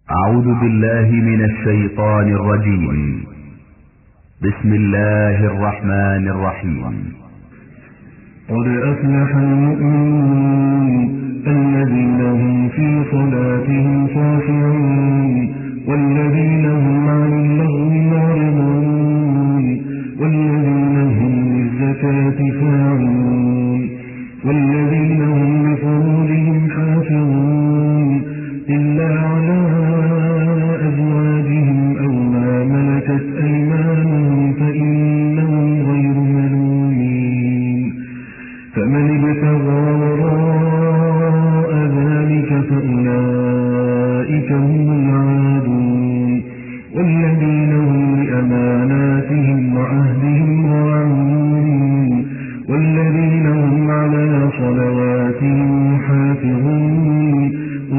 أعوذ بالله من الشيطان الرجيم. بسم الله الرحمن الرحيم. قد أفلح المؤمنون الذين هم في صلاتهم خاشعون والذين هم عن اللغو معرضون والذين هم للزكاة فاعلون والذين هم لفروجهم حافظون إلا على أزواجهم أو ما ملكت أيمانهم فإنهم غير ملومين فمن ابتغى وراء ذلك فأولئك هم العادون والذين هم لأماناتهم وعهدهم راعون والذين هم على صلواتهم يحافظون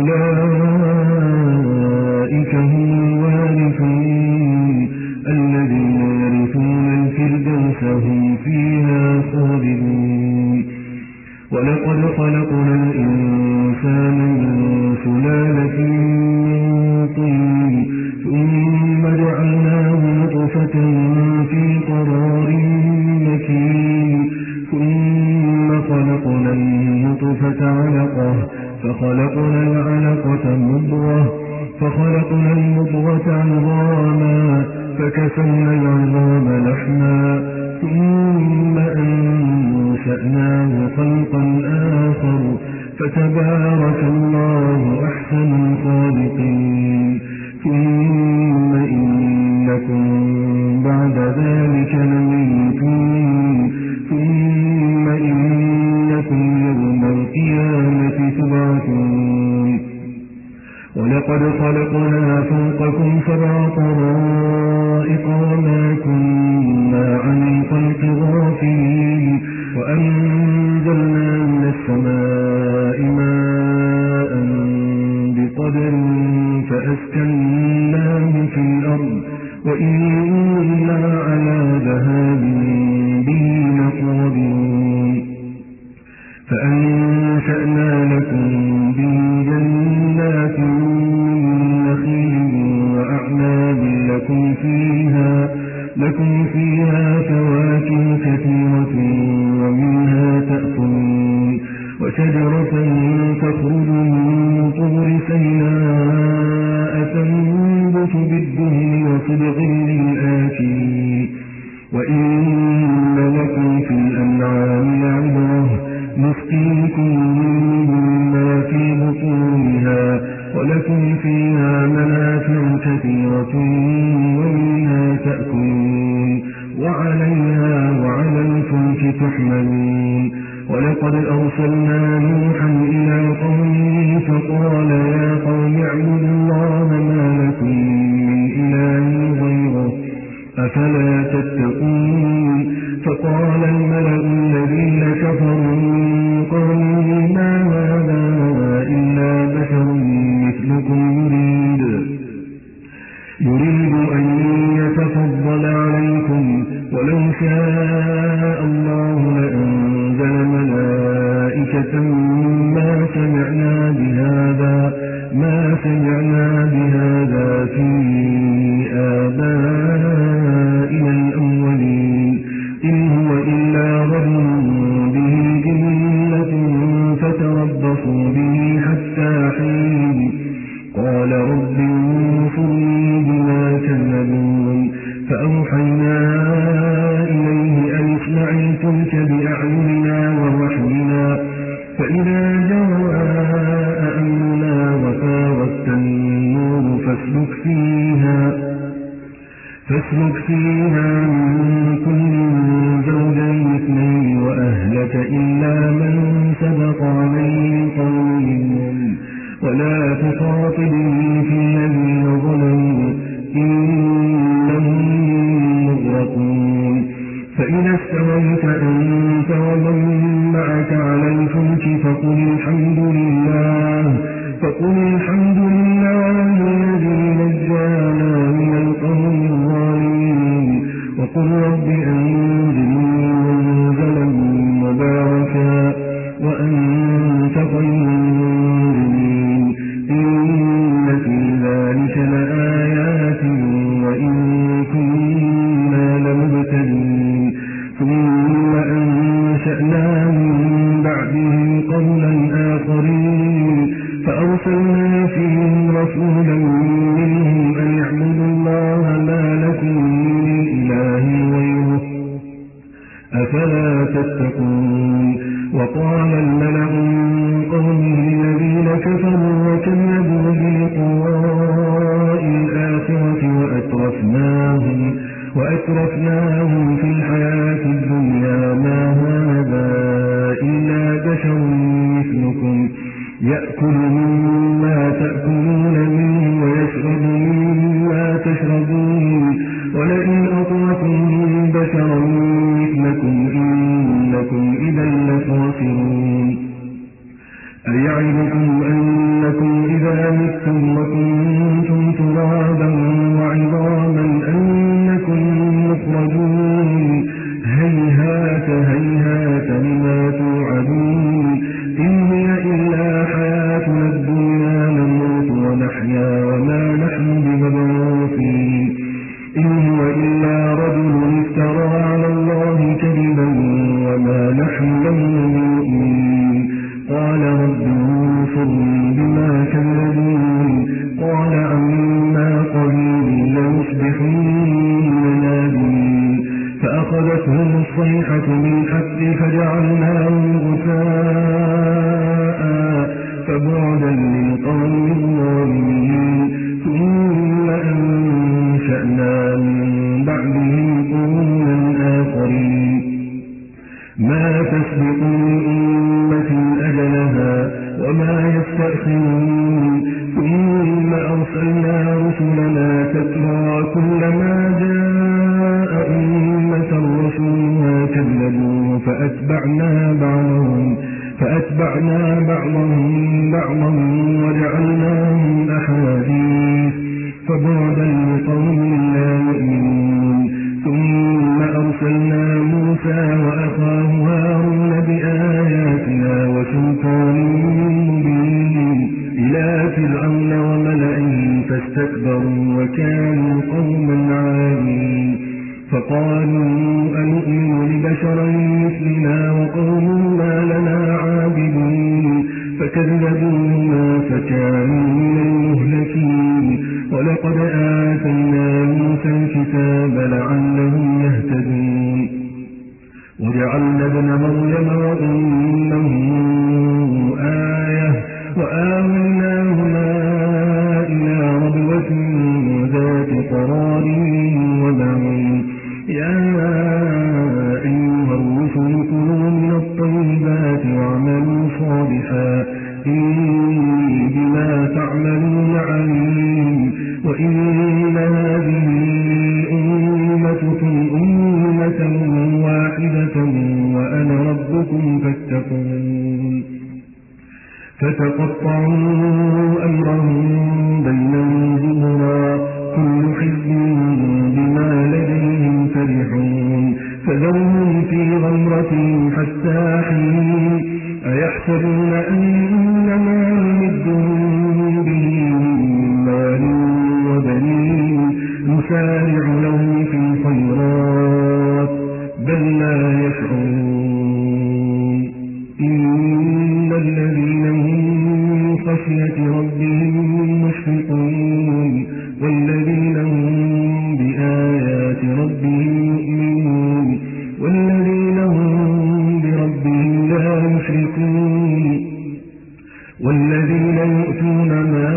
أولئك هم الوارثون الذين يرثون الفردوس هم فيها خالدون ولقد خلقنا الإنسان من سلالة من طين ثم جعلناه نطفة في قرار مكين ثم خلقنا النطفة علقة فخلقنا العلقة مضغة فخلقنا المضغة عظاما فكسونا العظام لحما ثم أنشأناه خلقا آخر فتبارك الله أحسن الخالقين ثم إنكم بعد ذلك لميتون ثم إنكم يوم القيامة تبعثون ولقد خلقنا فوقكم سبع طرائق وما كنا عن الخلق غافلين وأنزلنا من السماء ماء بقدر فأسكناه في الأرض وإنا على ذهاب به لقادرون فأنشأنا لكم به جنات من نخيل وأعناب لكم فيها فواكه كثيرة ومنها تأكلون وشجرة تخرج من طور سيناء تنبت بالدهن وصبغ للآكلين وإن لكم في الأنعام لعبرة نسقيكم مما في بطونها ولكم فيها منافع كثيرة ومنها تأكلون وعليها وعلى الفلك تحملون ولقد أرسلنا نوحا إلى قومه فقال يا قوم اعبدوا الله ما لكم من إله غيره أفلا تتقون فقال الملأ الذين كفروا من قومه ما هذا إلا بشر مثلكم يريد أن يتفضل عليكم ولو شاء الله لأنزل ملائكة ما سمعنا بهذا في آبائنا الأولين إن هو إلا رجل به جنة فتربصوا به حتى حين قال رب انصرني بما كذبون فأوحينا إليه أن اصنع الفلك بأعيننا ووحينا فإذا جاء أمرنا وفارت النور فاسلك فيها من كل زوجين اثنين وأهلك إلا من سبق عليه القول ولا تخاطبني في الذين ظلموا إنهم مغرقون فإذا استويت أنت ومن معك على الفلك فقل الحمد لله الذي نجانا من القوم الظالمين وقل رب أنزلني منزلا مباركا وأنت خير المنزلين إن في كنتم ترابا وعظاما أنكم مخرجون هيهات هيهات لما توعدون إن هي إلا حياتنا الدنيا نموت ونحيا وما نحن بمبعوثين إن هو إلا رجل افترى على الله كذبا وما نحن له بمؤمنين قال رب انصرني بما كذبون قال عما قليل ليصبحن نادمين فأخذتهم الصيحة بالحق فجعلناهم غثاء فبعدا للقوم الظالمين ثم أنشأنا من بعدهم قرونا آخرين ما تسبق من أمة أجلها وما يستأخرون ثم أرسلنا رسلنا تترى كلما جاء أمة رسولها كذبوا فأتبعنا بعضهم بعضا وجعلناهم أحاديث فبعدا لقوم لا يؤمنون ثم أرسلنا موسى وأخاه هارون بآياتنا وسلطان مبين إلى فرعون وملئه فاستكبروا وكانوا قوما عالين فقالوا أنؤمن لبشرين مثلنا وقومنا لنا عابدون فكذبوهما فكانوا من المهلكين ولقد آتينا موسى الكتاب لعلهم يهتدون وجعلنا ابن مريم وأمه آية وآويناهما إلى ربوة ذات قرار ومعين يا أيها الرسل كلوا من الطيبات واعملوا صالحا إني بما تعملون عليم وإن هذه أمتكم أمة واحدة وأنا ربكم فاتقون فتقطعوا أمرهم بينهم زبرا كل حزب بما لديهم فرحون فذرهم في غمرتهم حتى حين أيحسبون أنما نمدهم به من مال وبنين نسارع لهم في الخيرات بل لا يشعرون إن الذين هم من خشية ربهم مشفقون والذين هم بآيات ربهم يؤمنون والذين هم بربهم لا يشركون والذين يؤتون ما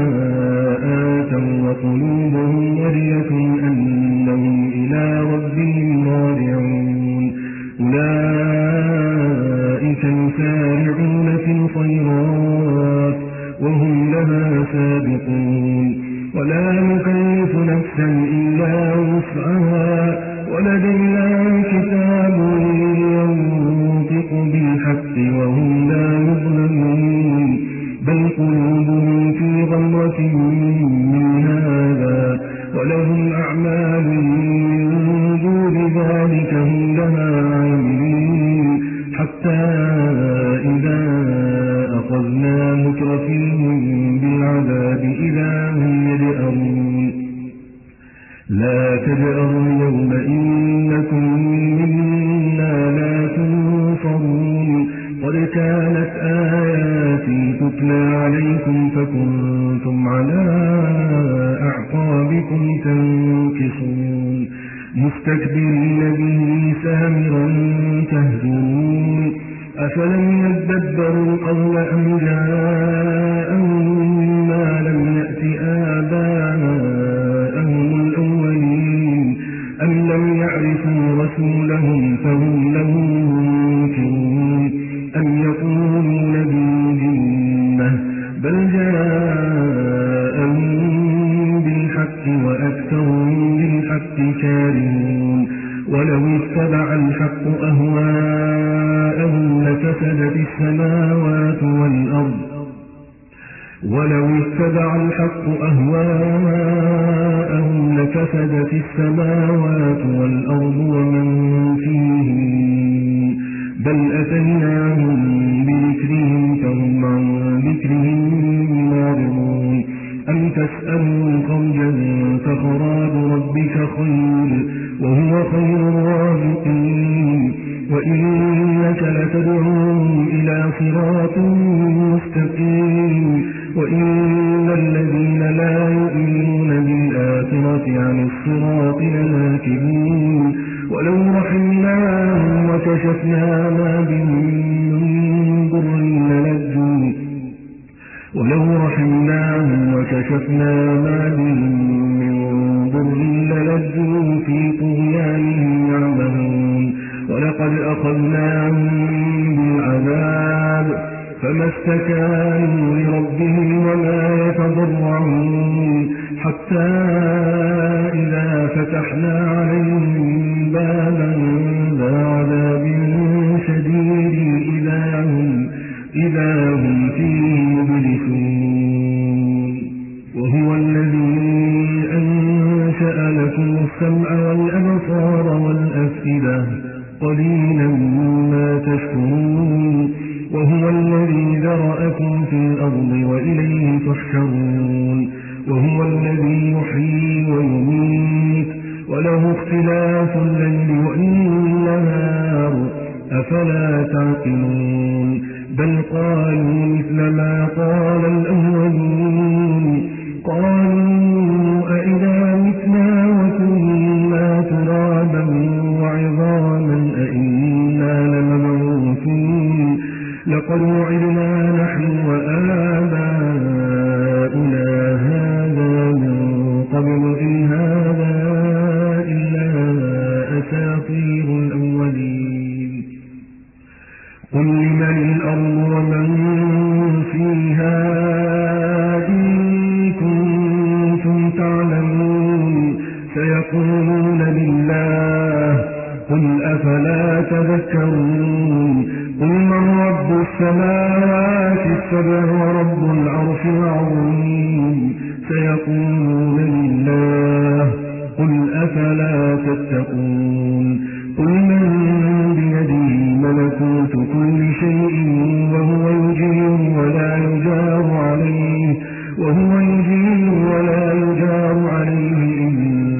آتوا وقلوبهم وجلة أنهم إلى ربهم راجعون أولئك يسارعون في الخيرات وهم لها سابقون ولا نكلف نفسا إلا وسعها ولدينا كتاب ينطق بالحق وهم لا يظلمون بل قلوبهم في غمرة من هذا ولهم أعمال من دون ذلك هم لها عاملين حتى إذا أخذنا مترفيهم بالعذاب إذا هم يجأرون لا تجأروا اليوم إنكم منا لا تنصرون قد كانت آياتي تتلى عليكم فكنتم على أعقابكم تنكصون مستكبرين به سامرا تهجرون أفلم يدبروا القول أم جاءهم ما لم يأت آباءهم الأولين أم لم يعرفوا رسولهم فهم له منكرون أم يقولون به جنة بل جاءهم بالحق وأكثرهم بالحق كارهون ولو اتبع الحق أهواءهم لفسدت السماوات والأرض ولو اتبع الحق أهواءهم لفسدت السماوات والأرض ومن فيهن بل أتيناهم بذكرهم فهم عن ذكرهم معرضون أم تسألهم خرجا فخراج ربك خير وهو خير الرازقين وإنك لتدعوهم إلى صراط مستقيم وإن الذين لا يؤمنون بالآخرة عن الصراط لناكبون ولو رحمناهم وكشفنا ما بهم من ضر للجوا في طغيانهم يعمهون ولقد أخذناهم بالعذاب فما استكانوا لربهم وما يتضرعون حتى إذا فتحنا عليهم بابا ذا عذاب شديد إذا هم فيه مبلسون وهو الذي أنشأ لكم السمع والأبصار والأفئدة قليلا ما تشكرون وهو الذي ذرأكم في الأرض وإليه تحشرون وهو الذي يحيي ويميت وله اختلاف الليل والنهار أفلا تعقلون بل قالوا مثل ما قال الأولون قالوا أئذا متنا وكنا ترابا وعظاما أئنا لمبعوثون لقد وعدنا نحن وآباؤنا هذا من قبل إن هذا إلا أساطير الأولين قل لمن الأرض ومن فيها إن كنتم تعلمون سيقولون لله قل أفلا تذكرون قل من رب السماوات السبع ورب العرش العظيم سيقولون لله قل أفلا تتقون قل من بيده ملكوت كل شيء وهو يجير ولا يجار عليه إن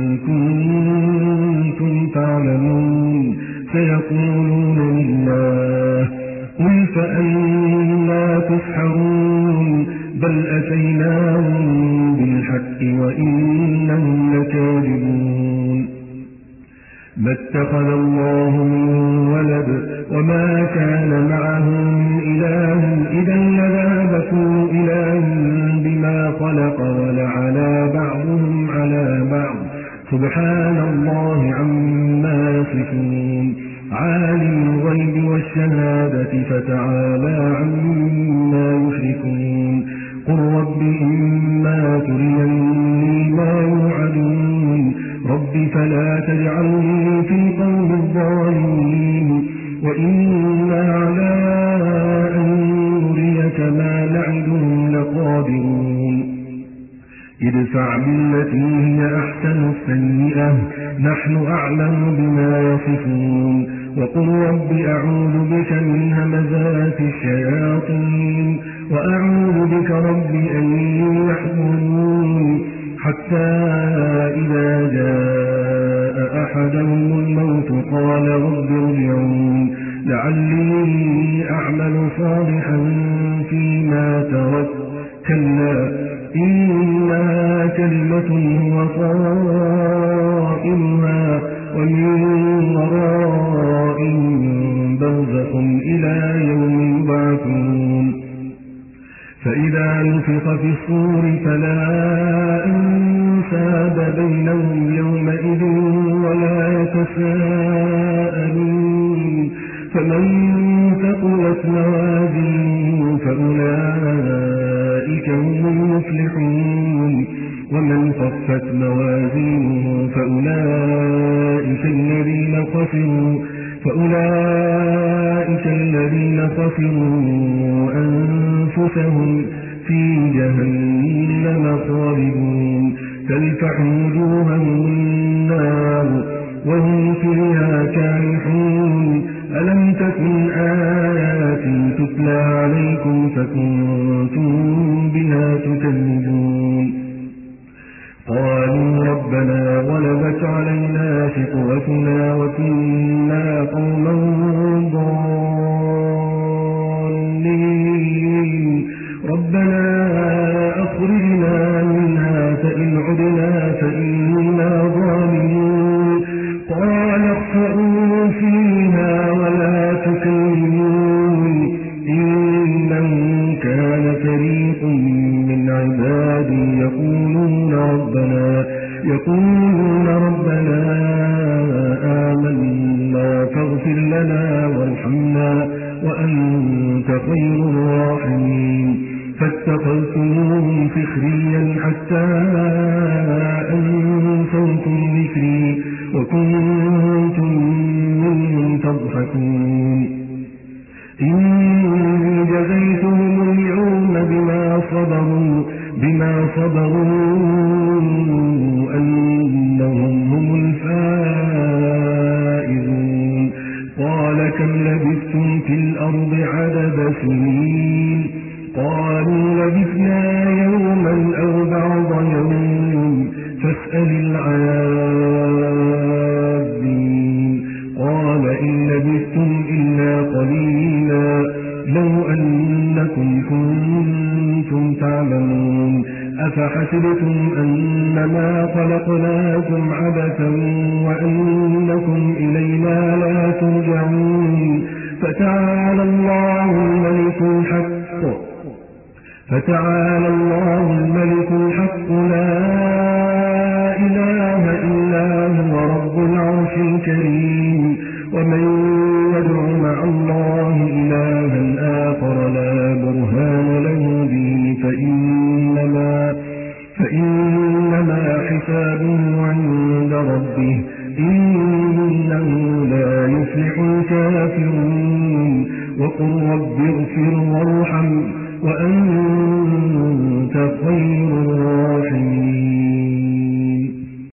كنتم تعلمون سيقولون لله قل فأنا تسحرون بل أتيناهم بالحق وإنهم لكاذبون ما اتخذ الله من ولد وما كان معه من إله إذا لذهب كل إله بما خلق ولعلى بعضهم على بعض سبحان الله عما يصفون عالم الغيب والشهادة فتعالى عما يشركون قل رب إما تريني ما يوعدون رب فلا تجعلني في القوم الظالمين وإنا على أن نريك ما نعدهم لقادرون ادفع بالتي هي أحسن السيئة نحن أعلم بما يصفون وقل رب أعوذ بك من همزات الشياطين وأعوذ بك رب أن يحضرون حتى إذا جاء أحدهم الموت قال رب ارجعون لعلي أعمل صالحا فيما تركت كلا إنها كلمة هو قائلها ومن ورائهم برزخ إلى يوم يبعثون فإذا نفخ في الصور فلا أنساب بينهم يومئذ ولا يتساءلون فمن ثقلت موازينه فأولئك هم المفلحون ومن خفت موازينه فأولئك الذين خسروا فأولئك الذين خسروا أنفسهم في جهنم خالدون تلفح وجوههم النار وهم فيها كالحون ألم تكن آياتي تتلى عليكم فكنتم بها تكذبون قالوا ربنا غلبت علينا شقوتنا وكنا قوما ضالين ربنا أخرجنا منها فإن عدنا فإنا ظالمون قال اخسئوا فيها ولا تكلمون إنه كان فريق من عبادي يقولون ربنا آمنا فاغفر لنا وارحمنا وأنت خير الراحمين فاتخذتموهم سخريا حتى أنسوكم ذكري وكنتم منهم تضحكون إني جزيتهم اليوم بما صبروا أنهم هم الفائزون قال كم لبثتم في الأرض عدد سنين قالوا لبثنا يوما أو بعض يوم فاسأل العادين قال إن لبثتم إلا قليلا لو أنكم كنتم تعلمون أفحسبتم أنما خلقناكم عبثا وأنكم إلينا لا ترجعون فتعالى الله الملك الحق لا إله إلا هو رب العرش الكريم ومن يدع مع الله إلها آخر لا برهان له به فإنما حسابه عند ربه إنه لا يفلح الكافرون وقل رب اغفر وارحم وأنت خير الراحمين